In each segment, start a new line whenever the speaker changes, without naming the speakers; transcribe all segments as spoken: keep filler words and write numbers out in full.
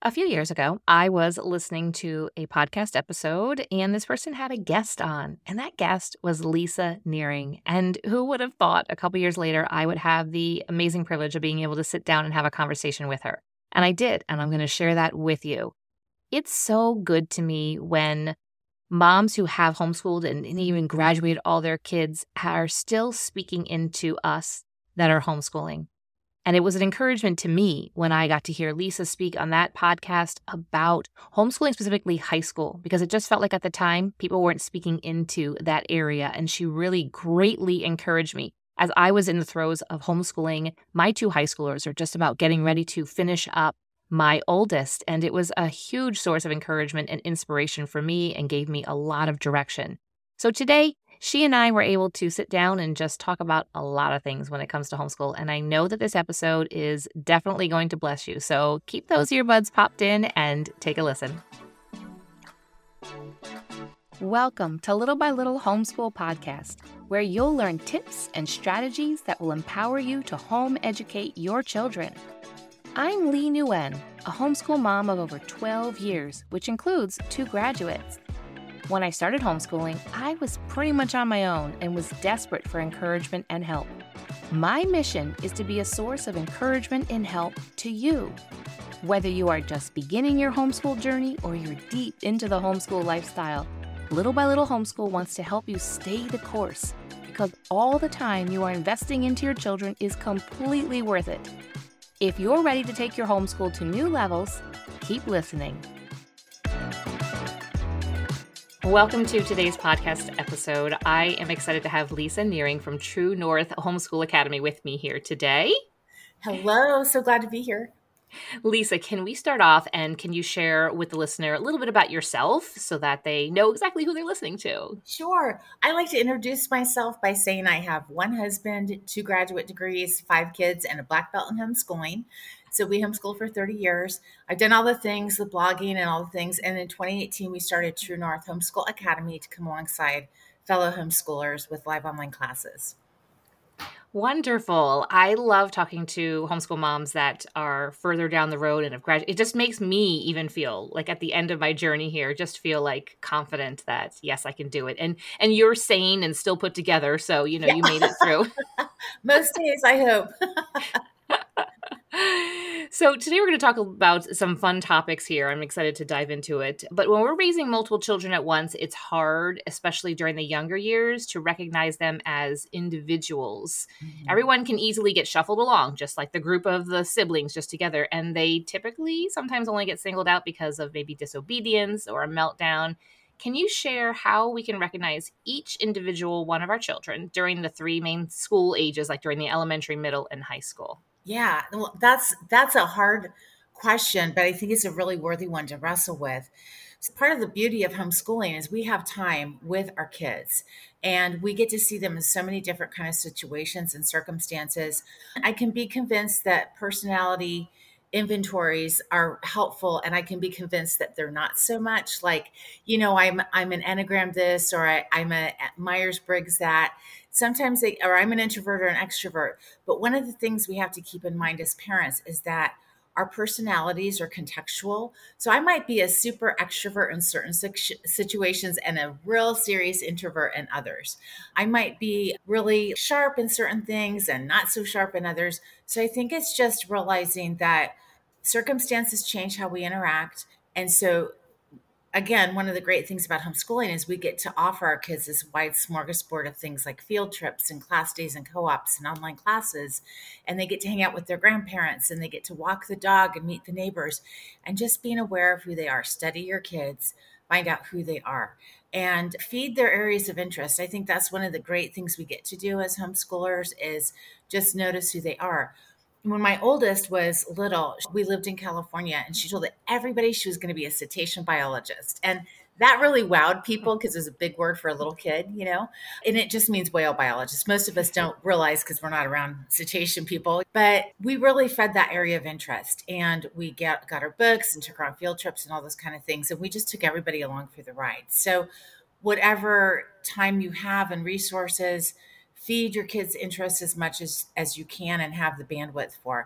A few years ago, I was listening to a podcast episode, and this person had a guest on, and that guest was Lisa Nearing. And who would have thought a couple years later I would have the amazing privilege of being able to sit down and have a conversation with her? And I did, and I'm going to share that with you. It's so good to me when moms who have homeschooled and, and even graduated all their kids are still speaking into us that are homeschooling. And it was an encouragement to me when I got to hear Lisa speak on that podcast about homeschooling, specifically high school, because it just felt like at the time people weren't speaking into that area. And she really greatly encouraged me as I was in the throes of homeschooling. My two high schoolers are just about getting ready to finish up my oldest. And it was a huge source of encouragement and inspiration for me and gave me a lot of direction. So today, she and I were able to sit down and just talk about a lot of things when it comes to homeschool. And I know that this episode is definitely going to bless you. So keep those earbuds popped in and take a listen. Welcome to Little by Little Homeschool Podcast, where you'll learn tips and strategies that will empower you to home educate your children. I'm Lee Nguyen, a homeschool mom of over twelve years, which includes two graduates. When I started homeschooling, I was pretty much on my own and was desperate for encouragement and help. My mission is to be a source of encouragement and help to you. Whether you are just beginning your homeschool journey or you're deep into the homeschool lifestyle, Little by Little Homeschool wants to help you stay the course, because all the time you are investing into your children is completely worth it. If you're ready to take your homeschool to new levels, keep listening. Welcome to today's podcast episode. I am excited to have Lisa Nearing from True North Homeschool Academy with me here today.
Hello, so glad to be here.
Lisa, can we start off and can you share with the listener a little bit about yourself so that they know exactly who they're listening to?
Sure. I like to introduce myself by saying I have one husband, two graduate degrees, five kids, and a black belt in homeschooling. So we homeschooled for thirty years. I've done all the things, the blogging and all the things. And in twenty eighteen, we started True North Homeschool Academy to come alongside fellow homeschoolers with live online classes.
Wonderful. I love talking to homeschool moms that are further down the road and have graduated. It just makes me even feel like at the end of my journey here, just feel like confident that, yes, I can do it. And and you're sane and still put together. So, you know, yeah. You made it through.
Most days, I hope.
So today we're going to talk about some fun topics here. I'm excited to dive into it. But when we're raising multiple children at once, it's hard, especially during the younger years, to recognize them as individuals. Mm-hmm. Everyone can easily get shuffled along, just like the group of the siblings just together. And they typically sometimes only get singled out because of maybe disobedience or a meltdown. Can you share how we can recognize each individual one of our children during the three main school ages, like during the elementary, middle, and high school?
Yeah, well, that's that's a hard question, but I think it's a really worthy one to wrestle with. So part of the beauty of homeschooling is we have time with our kids and we get to see them in so many different kind of situations and circumstances. I can be convinced that personality inventories are helpful, and I can be convinced that they're not so much. Like, you know, I'm I'm an Enneagram this, or I, I'm a Myers-Briggs that. Sometimes they, or I'm an introvert or an extrovert. But one of the things we have to keep in mind as parents is that our personalities are contextual. So I might be a super extrovert in certain situations and a real serious introvert in others. I might be really sharp in certain things and not so sharp in others. So I think it's just realizing that circumstances change how we interact. And so again, one of the great things about homeschooling is we get to offer our kids this wide smorgasbord of things like field trips and class days and co-ops and online classes. And they get to hang out with their grandparents and they get to walk the dog and meet the neighbors. And just being aware of who they are. Study your kids, find out who they are, and feed their areas of interest. I think that's one of the great things we get to do as homeschoolers is just notice who they are. When my oldest was little, we lived in California, and she told everybody she was going to be a cetacean biologist. And that really wowed people because it's a big word for a little kid, you know, and it just means whale biologist. Most of us don't realize because we're not around cetacean people, but we really fed that area of interest, and we get, got our books and took her on field trips and all those kind of things. And we just took everybody along for the ride. So whatever time you have and resources, feed your kids' interests as much as, as you can and have the bandwidth for.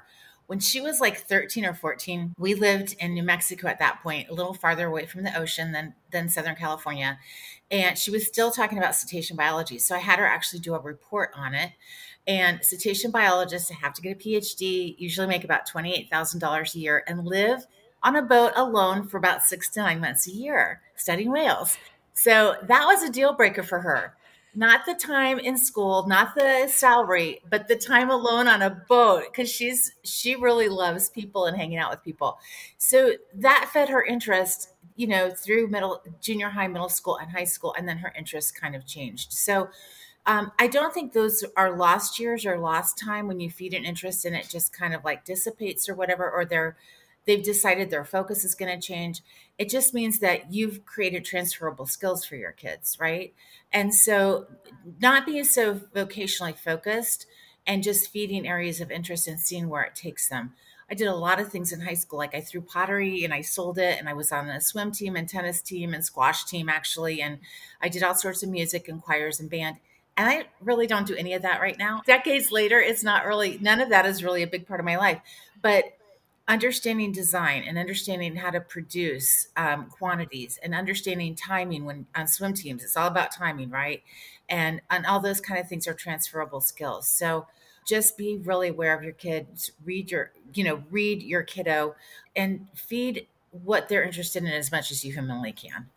When she was like thirteen or fourteen, we lived in New Mexico at that point, a little farther away from the ocean than, than Southern California. And she was still talking about cetacean biology. So I had her actually do a report on it. And cetacean biologists have to get a PhD, usually make about twenty-eight thousand dollars a year, and live on a boat alone for about six to nine months a year studying whales. So that was a deal breaker for her. Not the time in school, not the salary, but the time alone on a boat, because she's she really loves people and hanging out with people. So that fed her interest, you know, through middle, junior high, middle school, and high school, and then her interests kind of changed. So um, I don't think those are lost years or lost time when you feed an interest and it just kind of like dissipates or whatever, or they're they've decided their focus is going to change. It just means that you've created transferable skills for your kids, right? And so not being so vocationally focused and just feeding areas of interest and seeing where it takes them. I did a lot of things in high school. Like I threw pottery and I sold it, and I was on a swim team and tennis team and squash team actually. And I did all sorts of music and choirs and band. And I really don't do any of that right now. Decades later, it's not really, none of that is really a big part of my life. But understanding design and understanding how to produce um, quantities and understanding timing when on swim teams, it's all about timing, right? And, and all those kind of things are transferable skills. So just be really aware of your kids, read your, you know, read your kiddo and feed what they're interested in as much as you humanly can.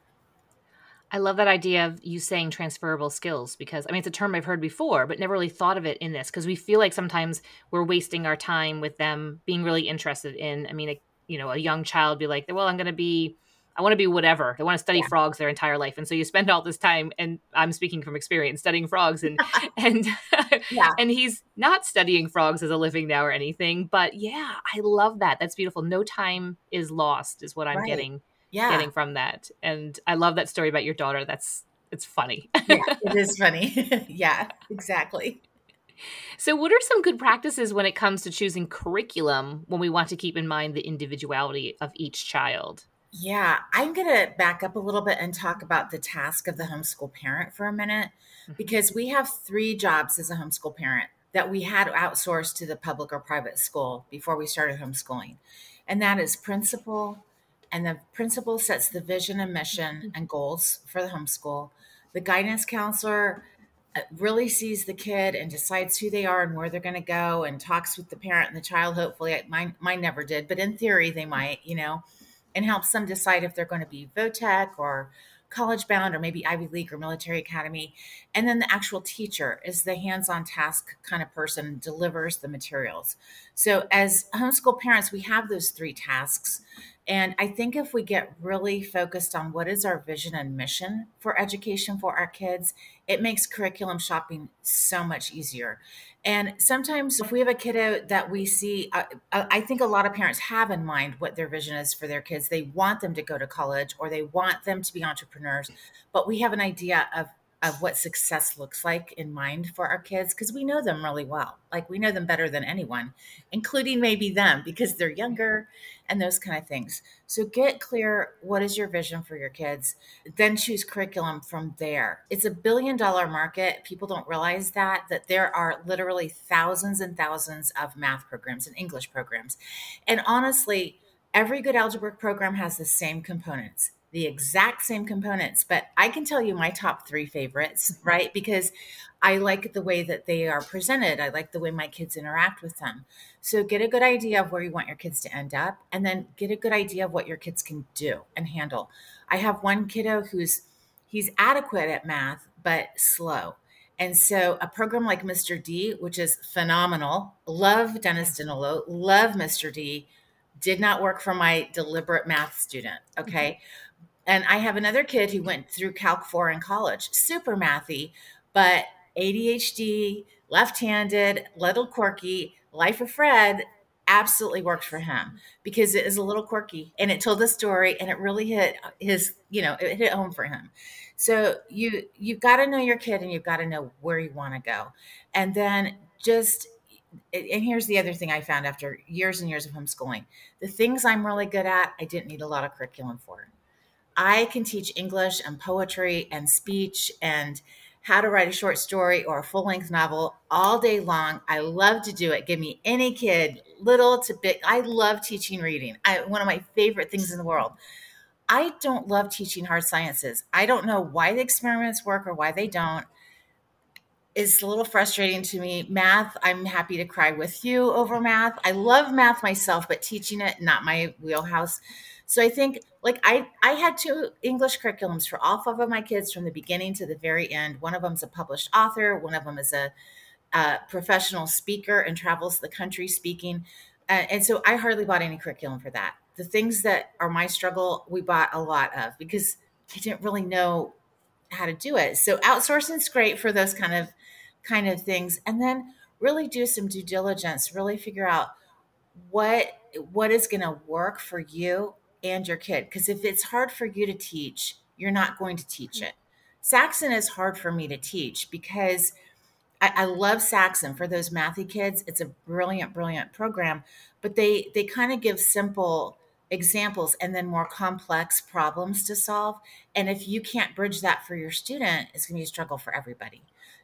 I love that idea of you saying transferable skills, because I mean, it's a term I've heard before, but never really thought of it in this, because we feel like sometimes we're wasting our time with them being really interested in, I mean, a, you know, a young child be like, well, I'm going to be, I want to be whatever. They want to study
Yeah.
frogs their entire life. And so you spend all this time, and I'm speaking from experience, studying frogs, and, and,
Yeah.
and he's not studying frogs as a living now or anything, but yeah, I love that. That's beautiful. No time is lost is what I'm
Right.
getting
Yeah.
getting from that. And I love that story about your daughter. That's, it's funny.
Yeah, it is funny. Yeah, exactly.
So what are some good practices when it comes to choosing curriculum when we want to keep in mind the individuality of each child?
Yeah, I'm going to back up a little bit and talk about the task of the homeschool parent for a minute, because we have three jobs as a homeschool parent that we had outsourced to the public or private school before we started homeschooling. And that is principal, and the principal sets the vision and mission and goals for the homeschool. The guidance counselor uh, really sees the kid and decides who they are and where they're going to go and talks with the parent and the child. Hopefully, mine, mine never did, but in theory, they might, you know, and helps them decide if they're going to be VOTEC or college bound or maybe Ivy League or military academy. And then the actual teacher is the hands-on task kind of person, delivers the materials. So as homeschool parents, we have those three tasks. And I think if we get really focused on what is our vision and mission for education for our kids, it makes curriculum shopping so much easier. And sometimes if we have a kiddo that we see, uh, I think a lot of parents have in mind what their vision is for their kids. They want them to go to college or they want them to be entrepreneurs, but we have an idea of of what success looks like in mind for our kids, because we know them really well. Like we know them better than anyone, including maybe them because they're younger and those kind of things. So get clear, what is your vision for your kids? Then choose curriculum from there. It's a billion dollar market. People don't realize that, that there are literally thousands and thousands of math programs and English programs. And honestly, every good algebraic program has the same components, the exact same components, but I can tell you my top three favorites, right? Because I like the way that they are presented. I like the way my kids interact with them. So get a good idea of where you want your kids to end up, and then get a good idea of what your kids can do and handle. I have one kiddo who's, he's adequate at math, but slow. And so a program like Mister D, which is phenomenal, love Dennis Dinolo, love Mister D, did not work for my deliberate math student, okay? Mm-hmm. And I have another kid who went through Calc four in college, super mathy, but A D H D, left-handed, little quirky, Life of Fred absolutely worked for him because it is a little quirky and it told the story and it really hit his, you know, it hit home for him. So you, you've got to know your kid and you've got to know where you want to go. And then just, and here's the other thing I found after years and years of homeschooling, the things I'm really good at, I didn't need a lot of curriculum for. I can teach English and poetry and speech and how to write a short story or a full length novel all day long. I love to do it. Give me any kid, little to big. I love teaching reading. I, one of my favorite things in the world. I don't love teaching hard sciences. I don't know why the experiments work or why they don't. It's a little frustrating to me. Math, I'm happy to cry with you over math. I love math myself, but teaching it, not my wheelhouse. So I think like I, I had two English curriculums for all five of my kids from the beginning to the very end. One of them's a published author. One of them is a, a professional speaker and travels the country speaking. Uh, and so I hardly bought any curriculum for that. The things that are my struggle, we bought a lot of because I didn't really know how to do it. So outsourcing is great for those kind of kind of things. And then really do some due diligence, really figure out what what is going to work for you and your kid. Because if it's hard for you to teach, you're not going to teach it. Saxon is hard for me to teach because I, I love Saxon for those mathy kids. It's a brilliant, brilliant program, but they they kind of give simple examples and then more complex problems to solve. And if you can't bridge that for your student, it's going to be a struggle for everybody.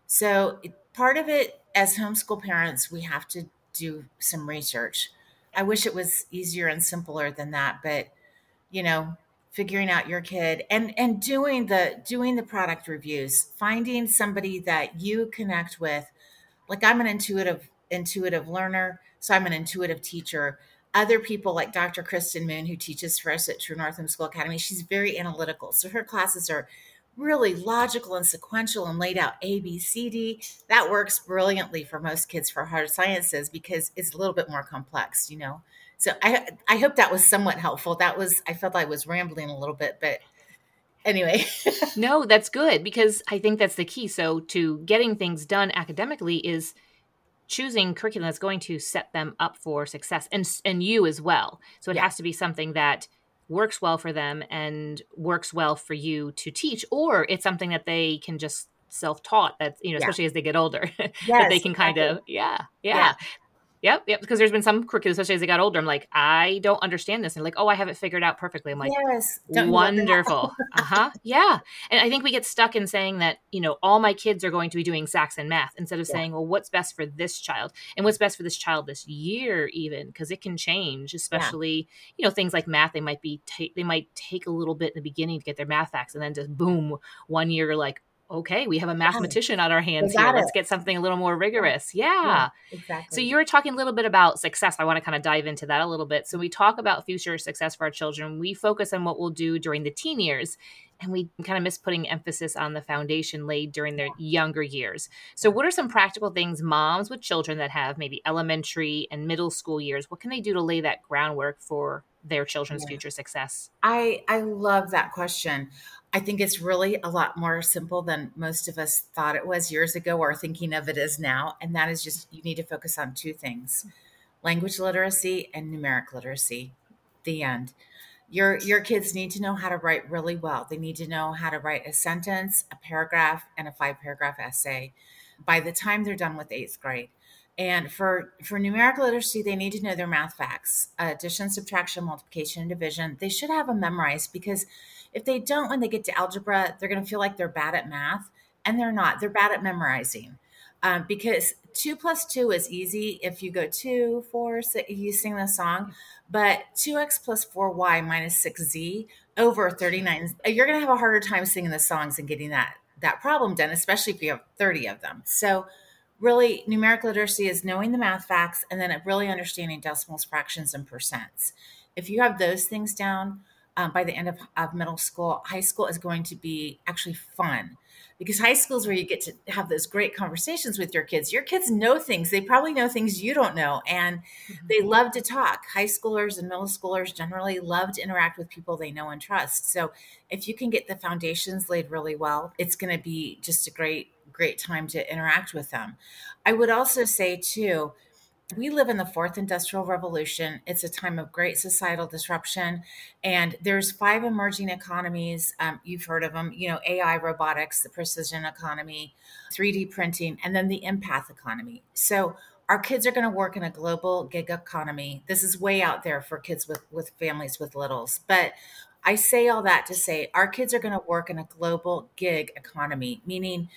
So it, part of it as homeschool parents, we have to do some research. I wish it was easier and simpler than that, but you know, figuring out your kid and and doing the doing the product reviews, finding somebody that you connect with. Like I'm an intuitive intuitive learner, so I'm an intuitive teacher. Other people like Doctor Kristen Moon, who teaches for us at True North Homeschool Academy, she's very analytical. So her classes are really logical and sequential and laid out A, B, C, D. That works brilliantly for most kids for hard sciences because it's a little bit more complex, you know. So I I hope that was somewhat helpful. That was I felt I was rambling a little bit, but anyway.
No, that's good because I think that's the key. So to getting things done academically is choosing curriculum that's going to set them up for success and and you as well. So it
Yeah.
has to be something that works well for them and works well for you to teach, or it's something that they can just self-taught that, you know,
Yeah.
especially as they get older, that they
Yes,
can kind
exactly.
of, yeah,
Yeah.
yeah. Yep, yep. Because there's been some curriculum, especially as they got older, I'm like, I don't understand this. And like, oh, I have it figured out perfectly. I'm like,
Yes. Don't you love that?
wonderful. Uh-huh. Yeah. And I think we get stuck in saying that, you know, all my kids are going to be doing Saxon math instead of
Yeah.
saying, well, what's best for this child and what's best for this child this year, even because it can change,
Yeah.
especially, you know, things like math. They might be, ta- they might take a little bit in the beginning to get their math facts and then just boom, one year, you're like, okay, we have a
Yeah.
mathematician on our
They
hands here.
got it.
Let's get something a little more
Yeah.
rigorous.
Yeah.
Yeah. So
Exactly.
you were talking a little bit about success. I want to kind of dive into that a little bit. So we talk about future success for our children. We focus on what we'll do during the teen years, and we kind of miss putting emphasis on the foundation laid during their younger years. So what are some practical things moms with children that have maybe elementary and middle school years, what can they do to lay that groundwork for their children's
Yeah.
future success?
I I love that question. I think it's really a lot more simple than most of us thought it was years ago or thinking of it as now. And that is just you need to focus on two things: language literacy and numeric literacy. The end. Your your kids need to know how to write really well. They need to know how to write a sentence, a paragraph, and a five paragraph essay by the time they're done with eighth grade. And for for numeric literacy, they need to know their math facts, uh, addition, subtraction, multiplication, and division. They should have them memorized because if they don't, when they get to algebra, they're going to feel like they're bad at math, and they're not. They're bad at memorizing. Um, because two plus two is easy if you go two, four, six, you sing the song, but two x plus four y minus six z over thirty-nine, you're going to have a harder time singing the songs and getting that that problem done, especially if you have thirty of them. So really numeric literacy is knowing the math facts and then really understanding decimals, fractions, and percents. If you have those things down um, by the end of, of middle school, high school is going to be actually fun because high school is where you get to have those great conversations with your kids. Your kids know things. They probably know things you don't know, and they love to talk. High schoolers and middle schoolers generally love to interact with people they know and trust. So if you can get the foundations laid really well, it's going to be just a great, great time to interact with them. I would also say, too, we live in the fourth industrial revolution. It's a time of great societal disruption, and there's five emerging economies. Um, you've heard of them, you know, A I, robotics, the precision economy, three D printing, and then the empath economy. So our kids are going to work in a global gig economy. This is way out there for kids with, with families with littles. But I say all that to say our kids are going to work in a global gig economy, meaning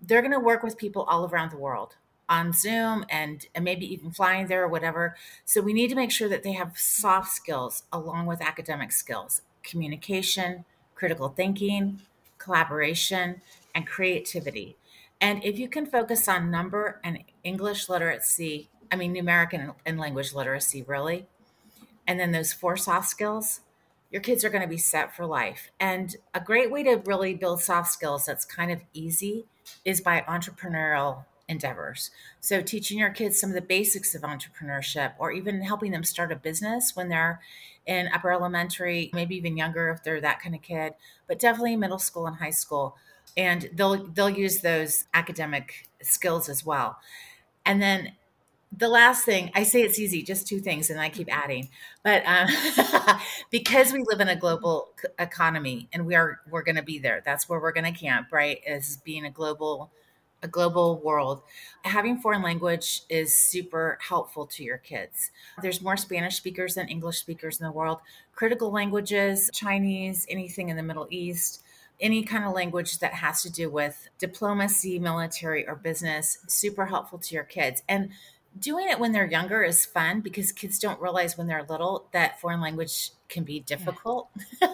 they're going to work with people all around the world on Zoom and, and maybe even flying there or whatever. So we need to make sure that they have soft skills along with academic skills, communication, critical thinking, collaboration, and creativity. And if you can focus on number and English literacy, I mean, numeric and, and language literacy, really, and then those four soft skills, your kids are going to be set for life. And a great way to really build soft skills that's kind of easy is by entrepreneurial endeavors. So, teaching your kids some of the basics of entrepreneurship, or even helping them start a business when they're in upper elementary, maybe even younger if they're that kind of kid, but definitely middle school and high school. And they'll they'll use those academic skills as well. And then the last thing, I say it's easy, just two things, and I keep adding. But um, because we live in a global c- economy, and we are we're going to be there. That's where we're going to camp, right? Is being a global a global world. Having foreign language is super helpful to your kids. There's more Spanish speakers than English speakers in the world. Critical languages, Chinese, anything in the Middle East, any kind of language that has to do with diplomacy, military, or business, super helpful to your kids. And doing it when they're younger is fun because kids don't realize when they're little that foreign language can be
Yeah.
difficult.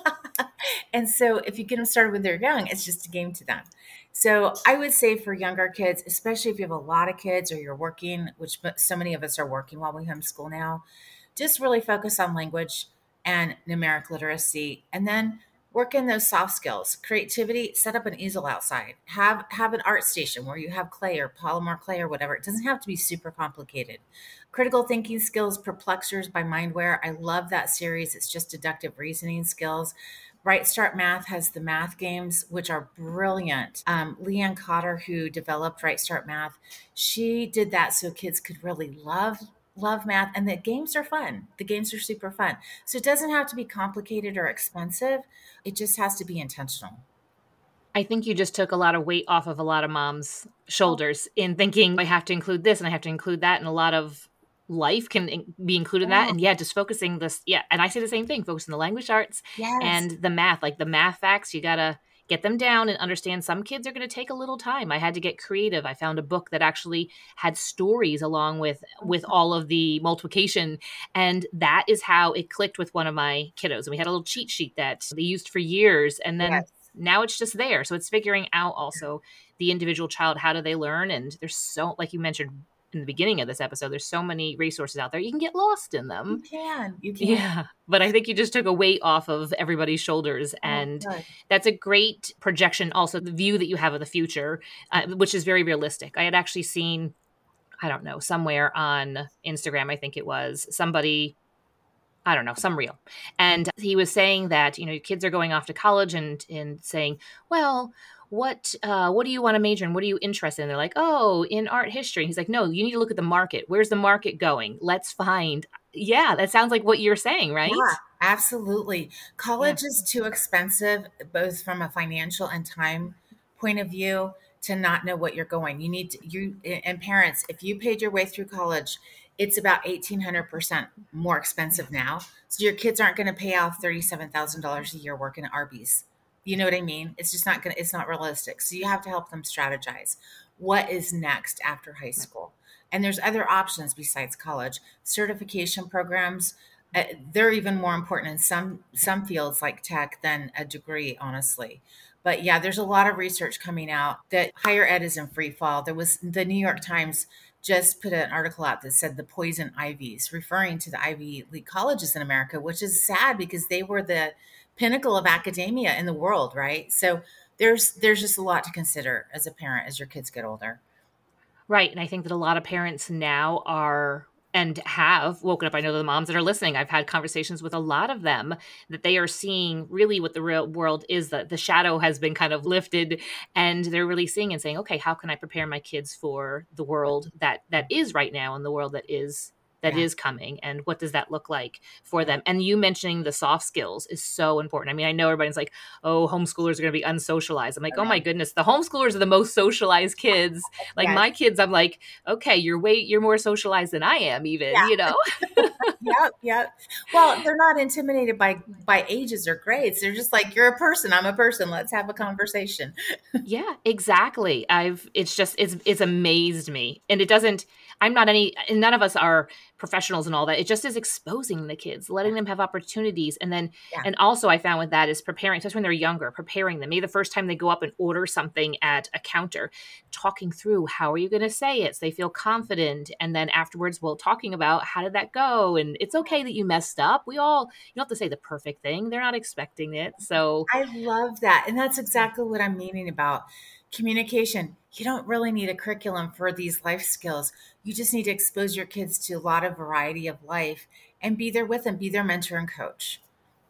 And so if you get them started when they're young, it's just a game to them. So I would say for younger kids, especially if you have a lot of kids or you're working, which so many of us are working while we homeschool now, just really focus on language and numeric literacy, and then work in those soft skills. Creativity, set up an easel outside. Have have an art station where you have clay or polymer clay or whatever. It doesn't have to be super complicated. Critical thinking skills, Perplexers by Mindware. I love that series. It's just deductive reasoning skills. Right Start Math has the math games, which are brilliant. Um, Leanne Cotter, who developed Right Start Math, she did that so kids could really love love math, and the games are fun. The games are super fun. So it doesn't have to be complicated or expensive. It just has to be intentional.
I think you just took a lot of weight off of a lot of moms' shoulders in thinking I have to include this and I have to include that, and a lot of life can in- be included in that.
Yeah.
And yeah, just focusing this, yeah. And I say the same thing: focus on the language arts
Yes.
and the math, like the math facts. You gotta get them down and understand. Some kids are going to take a little time. I had to get creative. I found a book that actually had stories along with with all of the multiplication, and that is how it clicked with one of my kiddos. And we had a little cheat sheet that they used for years, and then
Yes.
now it's just there. So it's figuring out also the individual child, how do they learn? And there's so, like you mentioned in the beginning of this episode, there's so many resources out there. You can get lost in
You
them.
can. You can.
Yeah. But I think you just took a weight off of everybody's shoulders.
Oh,
And
good.
that's a great projection. Also, the view that you have of the future, uh, which is very realistic. I had actually seen, I don't know, somewhere on Instagram, I think it was somebody, I don't know, some reel. And he was saying that, you know, kids are going off to college and and saying, well, what uh, what do you want to major in? What are you interested in? They're like, oh, in art history. He's like, no, you need to look at the market. Where's the market going? Let's find. Yeah, that sounds like what you're saying, right?
Yeah, absolutely.
Yeah.
College is too expensive, both from a financial and time point of view, to not know what you're going. You need to, you and parents, if you paid your way through college, it's about eighteen hundred percent more
Yeah.
expensive now. So your kids aren't going to pay off thirty-seven thousand dollars a year working at Arby's. You know what I mean? It's just not going to, it's not realistic. So you have to help them strategize. What is next after high
Right.
school? And there's other options besides college. Certification programs, uh, they're even more important in some some fields like tech than a degree, honestly. But yeah, there's a lot of research coming out that higher ed is in free fall. There was the New York Times just put an article out that said the poison ivies, referring to the Ivy League colleges in America, which is sad because they were the pinnacle of academia in the world, right? So there's there's just a lot to consider as a parent as your kids get older.
Right. And I think that a lot of parents now are and have woken up. I know the moms that are listening, I've had conversations with a lot of them that they are seeing really what the real world is, that the shadow has been kind of lifted, and they're really seeing and saying, okay, how can I prepare my kids for the world that that is right now and the world that is that
Yeah.
is coming, and what does that look like for them. And you mentioning the soft skills is so important. I mean, I know everybody's like, oh, homeschoolers are going to be unsocialized. I'm like, oh my goodness, the homeschoolers are the most socialized kids. Like
Yes.
my kids, I'm like, okay, you're way you're more socialized than I am even, you
Yeah.
know.
Yep. Yep. Well, they're not intimidated by by ages or grades. They're just like, you're a person. I'm a person. Let's have a conversation.
Yeah, exactly. I've it's just it's it's amazed me. And it doesn't I'm not any and none of us are professionals and all that. It just is exposing the kids, letting them have opportunities. And then
Yeah.
and also I found with that is preparing, especially when they're younger, preparing them. Maybe the first time they go up and order something at a counter, talking through how are you going to say it so they feel confident. And then afterwards, well, talking about how did that go? And it's okay that you messed up. We all you don't have to say the perfect thing. They're not expecting it. So
I love that. And that's exactly what I'm meaning about communication. You don't really need a curriculum for these life skills. You just need to expose your kids to a lot of variety of life and be there with them, be their mentor and coach.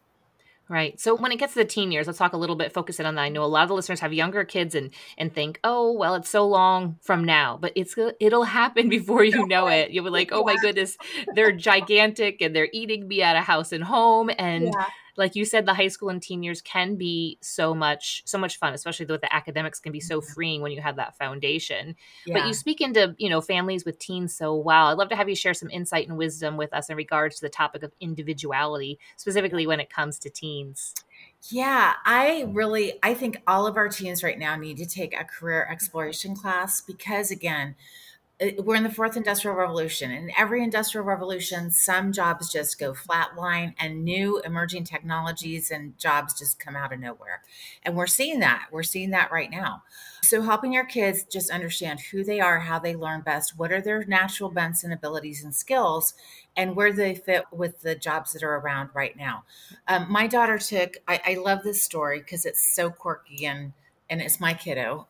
right. So when it gets to the teen years, let's talk a little bit, focus in on that. I know a lot of the listeners have younger kids and and think, oh, well, it's so long from now, but it's it'll happen before you know it. You'll be like, oh my
Yeah.
goodness, they're gigantic and they're eating me out of house and home. And
Yeah.
like you said, the high school and teen years can be so much, so much fun, especially with the academics can be so freeing when you have that foundation. But you
Yeah.
speak into, you know, families with teens so well. I'd love to have you share some insight and wisdom with us in regards to the topic of individuality, specifically when it comes to teens.
Yeah, I really I think all of our teens right now need to take a career exploration class because again, it- we're in the fourth industrial revolution. In every industrial revolution, some jobs just go flatline and new emerging technologies and jobs just come out of nowhere. And we're seeing that. We're seeing that right now. So helping our kids just understand who they are, how they learn best, what are their natural bents and abilities and skills, and where they fit with the jobs that are around right now. Um, my daughter took, I, I love this story because it's so quirky and and it's my kiddo.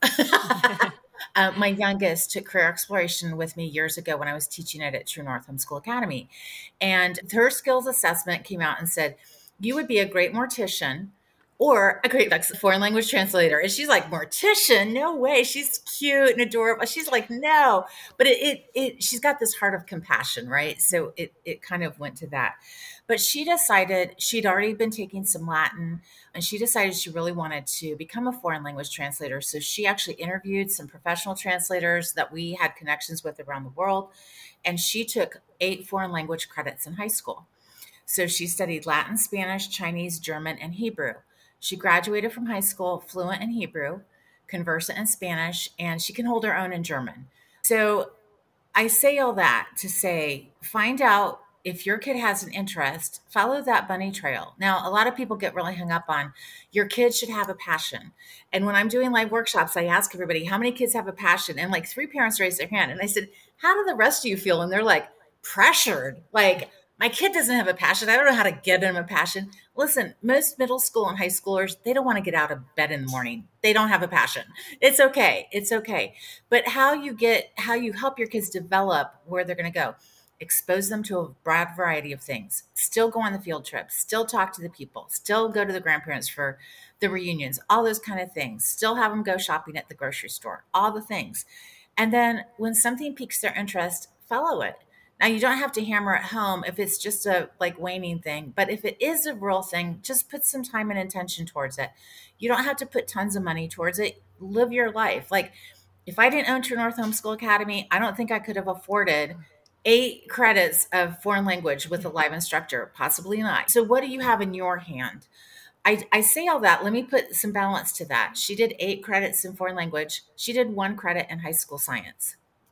Uh, my youngest took career exploration with me years ago when I was teaching it at True North Homeschool Academy. And her skills assessment came out and said, you would be a great mortician or a great like, foreign language translator. And she's like, mortician? No way. She's cute and adorable. She's like, no. But it, it, it she's got this heart of compassion, right? So it, it kind of went to that. But she decided she'd already been taking some Latin and she decided she really wanted to become a foreign language translator. So she actually interviewed some professional translators that we had connections with around the world. And she took eight foreign language credits in high school. So she studied Latin, Spanish, Chinese, German, and Hebrew. She graduated from high school fluent in Hebrew, conversant in Spanish, and she can hold her own in German. So I say all that to say, find out if your kid has an interest, follow that bunny trail. Now, a lot of people get really hung up on your kid should have a passion. And when I'm doing live workshops, I ask everybody, how many kids have a passion? And like three parents raised their hand. And I said, how do the rest of you feel? And they're like, pressured. Like, my kid doesn't have a passion. I don't know how to get him a passion. Listen, most middle school and high schoolers, they don't want to get out of bed in the morning. They don't have a passion. It's okay. It's okay. But how you get, how you help your kids develop where they're going to go, expose them to a broad variety of things, still go on the field trips, still talk to the people, still go to the grandparents for the reunions, all those kind of things, still have them go shopping at the grocery store, all the things. And then when something piques their interest, follow it. Now you don't have to hammer it home if it's just a like waning thing, but if it is a real thing, just put some time and intention towards it. You don't have to put tons of money towards it. Live your life. Like if I didn't own True North Homeschool Academy, I don't think I could have afforded eight credits of foreign language with a live instructor, possibly not. So what do you have in your hand? I, I say all that. Let me put some balance to that. She did eight credits in foreign language. She did one credit in high school science.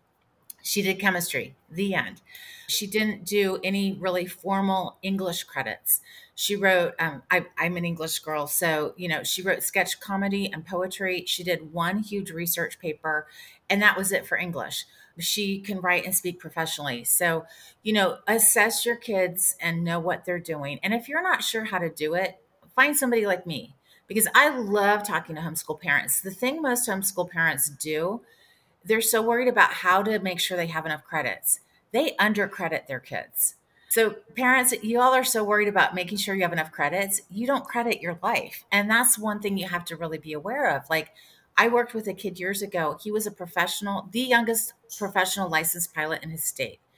She did chemistry, the end. She didn't do any really formal English credits. She wrote, um, I, I'm an English girl, so, you know, she wrote sketch comedy and poetry. She did one huge research paper, and that was it for English. She can write and speak professionally. So, you know, assess your kids and know what they're doing. And if you're not sure how to do it, find somebody like me because I love talking to homeschool parents. The thing most homeschool parents do, they're so worried about how to make sure they have enough credits. They undercredit their kids. So parents, you all are so worried about making sure you have enough credits. You don't credit your life. And that's one thing you have to really be aware of. Like I worked with a kid years ago. He was a professional, the youngest professional licensed pilot in his state.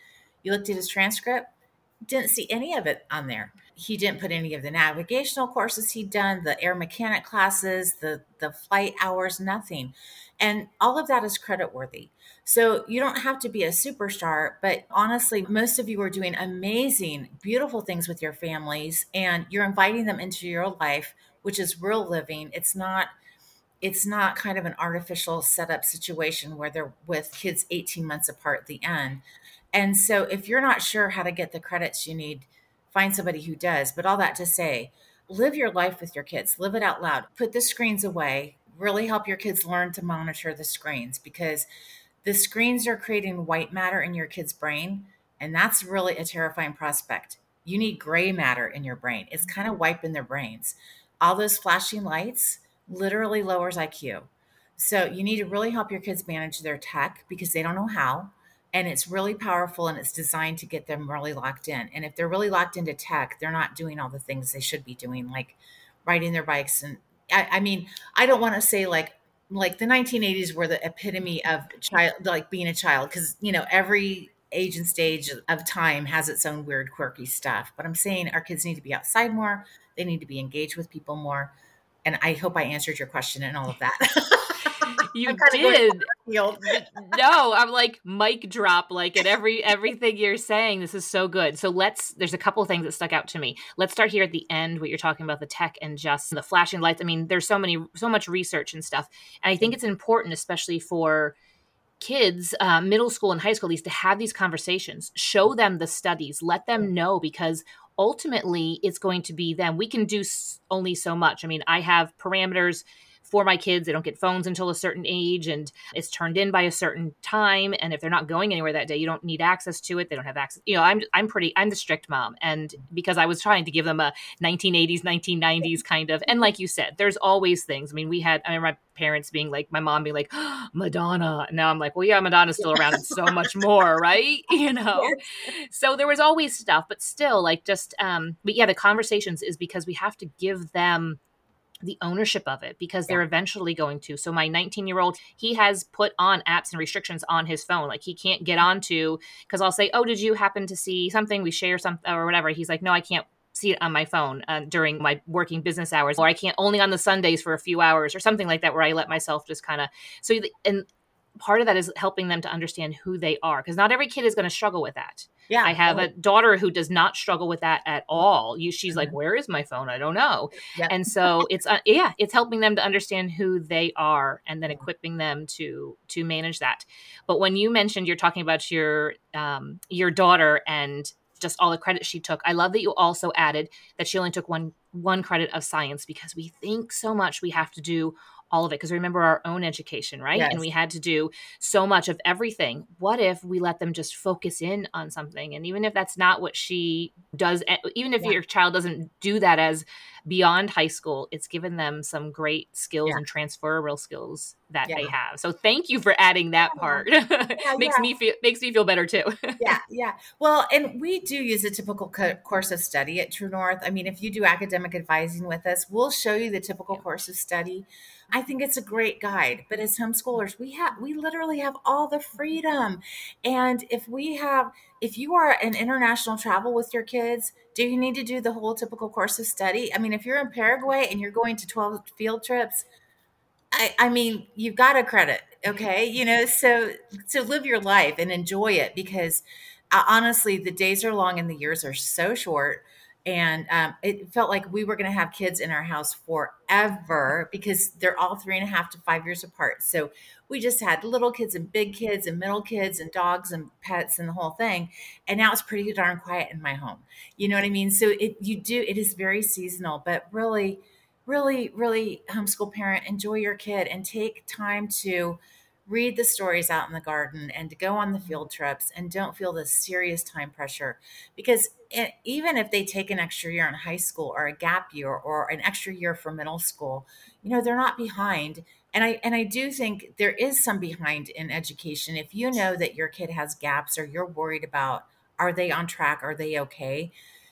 You looked at his transcript, didn't see any of it on there. He didn't put any of the navigational courses he'd done, the air mechanic classes, the the flight hours, nothing. And all of that is credit worthy. So you don't have to be a superstar, but honestly, most of you are doing amazing, beautiful things with your families, and you're inviting them into your life, which is real living. It's not it's not kind of an artificial setup situation where they're with kids eighteen months apart at the end. And so if you're not sure how to get the credits you need, find somebody who does. But all that to say, live your life with your kids, live it out loud, put the screens away, really help your kids learn to monitor the screens, because the screens are creating white matter in your kid's brain. And that's really a terrifying prospect. You need gray matter in your brain. It's kind of wiping their brains. All those flashing lights literally lowers I Q. So you need to really help your kids manage their tech because they don't know how. And it's really powerful and it's designed to get them really locked in. And if they're really locked into tech, they're not doing all the things they should be doing, like riding their bikes. And I, I mean, I don't want to say like, like the nineteen eighties were the epitome of child, like being a child, because, you know, every age and stage of time has its own weird, quirky stuff. But I'm saying our kids need to be outside more. They need to be engaged with people more. And I hope I answered your question and all of that.
You did. No, I'm like mic drop, like at every everything you're saying. This is so good. So let's, there's a couple of things that stuck out to me. Let's start here at the end, what you're talking about, the tech and just the flashing lights. I mean, there's so many, so much research and stuff. And I think it's important, especially for kids, uh, middle school and high school, at least, to have these conversations, show them the studies, let them know, because ultimately it's going to be them. We can do only so much. I mean, I have parameters for my kids. They don't get phones until a certain age, and it's turned in by a certain time. And if they're not going anywhere that day, you don't need access to it. They don't have access. You know, I'm, I'm pretty, I'm the strict mom. And because I was trying to give them a nineteen eighties, nineteen nineties kind of, and like you said, there's always things. I mean, we had, I remember my parents being like, my mom being like, oh, Madonna. And now I'm like, well, yeah, Madonna's still around and so much more, right? You know? Yes. So there was always stuff, but still like just, um, but yeah, the conversations is because we have to give them the ownership of it, because they're eventually going to. So my nineteen year old, he has put on apps and restrictions on his phone. Like he can't get onto, because I'll say, oh, did you happen to see something? We share something or whatever. He's like, no, I can't see it on my phone uh, during my working business hours, or I can't, only on the Sundays for a few hours or something like that, where I let myself just kind of, so, and part of that is helping them to understand who they are, because not every kid is going to struggle with that. Yeah, I have a daughter who does not struggle with that at all. You, she's mm-hmm. like, where is my phone? I don't know. Yep. And so it's, uh, yeah, it's helping them to understand who they are and then equipping them to, to manage that. But when you mentioned, you're talking about your, um, your daughter and just all the credit she took, I love that you also added that she only took one, one credit of science, because we think so much we have to do all of it. Because remember our own education, right? Yes. And we had to do so much of everything. What if we let them just focus in on something? And even if that's not what she does, even if yeah. your child doesn't do that as beyond high school, it's given them some great skills yeah. and transferable skills that yeah. they have. So thank you for adding that yeah. part. Yeah, makes yeah. me feel, makes me feel better too.
yeah. Yeah. Well, and we do use a typical co- course of study at True North. I mean, if you do academic advising with us, we'll show you the typical yeah. course of study. I think it's a great guide, but as homeschoolers, we have, we literally have all the freedom. And if we have, if you are in international travel with your kids, do you need to do the whole typical course of study? I mean, if you're in Paraguay and you're going to twelve field trips, I, I mean, you've got a credit. Okay. You know, so, so live your life and enjoy it, because uh, honestly, the days are long and the years are so short. And um, it felt like we were going to have kids in our house forever, because they're all three and a half to five years apart. So we just had little kids and big kids and middle kids and dogs and pets and the whole thing. And now it's pretty darn quiet in my home. You know what I mean? So it, you do, it is very seasonal, but really, really, really homeschool parent, enjoy your kid and take time to read the stories out in the garden and to go on the field trips, and don't feel this serious time pressure, because it, even if they take an extra year in high school or a gap year or an extra year for middle school, you know, they're not behind. And I, and I do think there is some behind in education. If you know that your kid has gaps, or you're worried about, are they on track? Are they okay?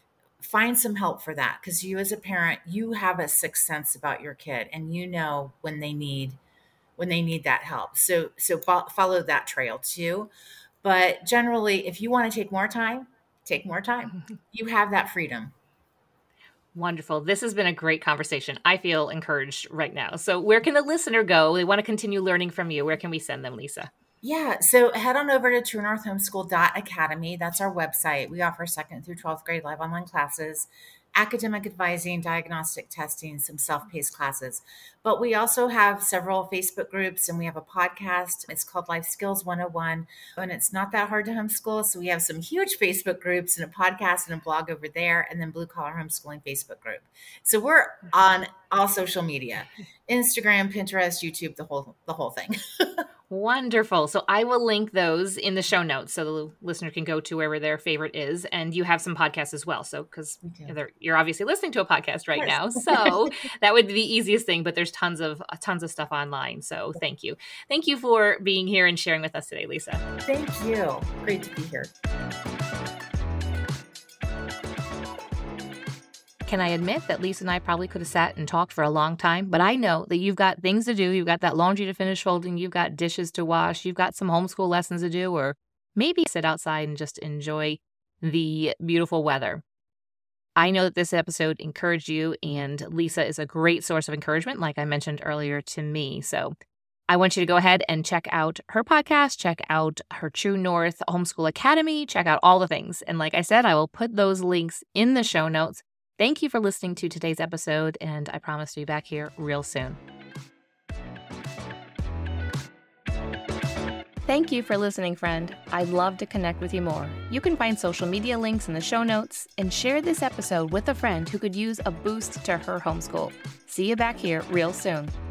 Find some help for that. Because you as a parent, you have a sixth sense about your kid, and you know when they need when they need that help. So, so fo- follow that trail too. But generally, if you want to take more time, take more time. You have that freedom.
Wonderful. This has been a great conversation. I feel encouraged right now. So where can the listener go? They want to continue learning from you. Where can we send them, Lisa?
Yeah, so head on over to true north homeschool dot academy. That's our website. We offer second through twelfth grade live online classes, academic advising, diagnostic testing, some self-paced classes. But we also have several Facebook groups and we have a podcast. It's called Life Skills one oh one. And it's not that hard to homeschool. So we have some huge Facebook groups and a podcast and a blog over there, and then Blue Collar Homeschooling Facebook group. So we're on all social media, Instagram, Pinterest, YouTube, the whole the whole thing.
Wonderful. So I will link those in the show notes so the listener can go to wherever their favorite is. And you have some podcasts as well. So, because you're obviously listening to a podcast right now. So that would be the easiest thing, but there's tons of tons of stuff online. So thank you. Thank you for being here and sharing with us today, Lisa.
Thank you. Great to be here.
Can I admit that Lisa and I probably could have sat and talked for a long time, but I know that you've got things to do. You've got that laundry to finish folding. You've got dishes to wash. You've got some homeschool lessons to do, or maybe sit outside and just enjoy the beautiful weather. I know that this episode encouraged you, and Lisa is a great source of encouragement, like I mentioned earlier to me. So I want you to go ahead and check out her podcast, check out her True North Homeschool Academy, check out all the things. And like I said, I will put those links in the show notes. Thank you for listening to today's episode, and I promise to be back here real soon. Thank you for listening, friend. I'd love to connect with you more. You can find social media links in the show notes and share this episode with a friend who could use a boost to her homeschool. See you back here real soon.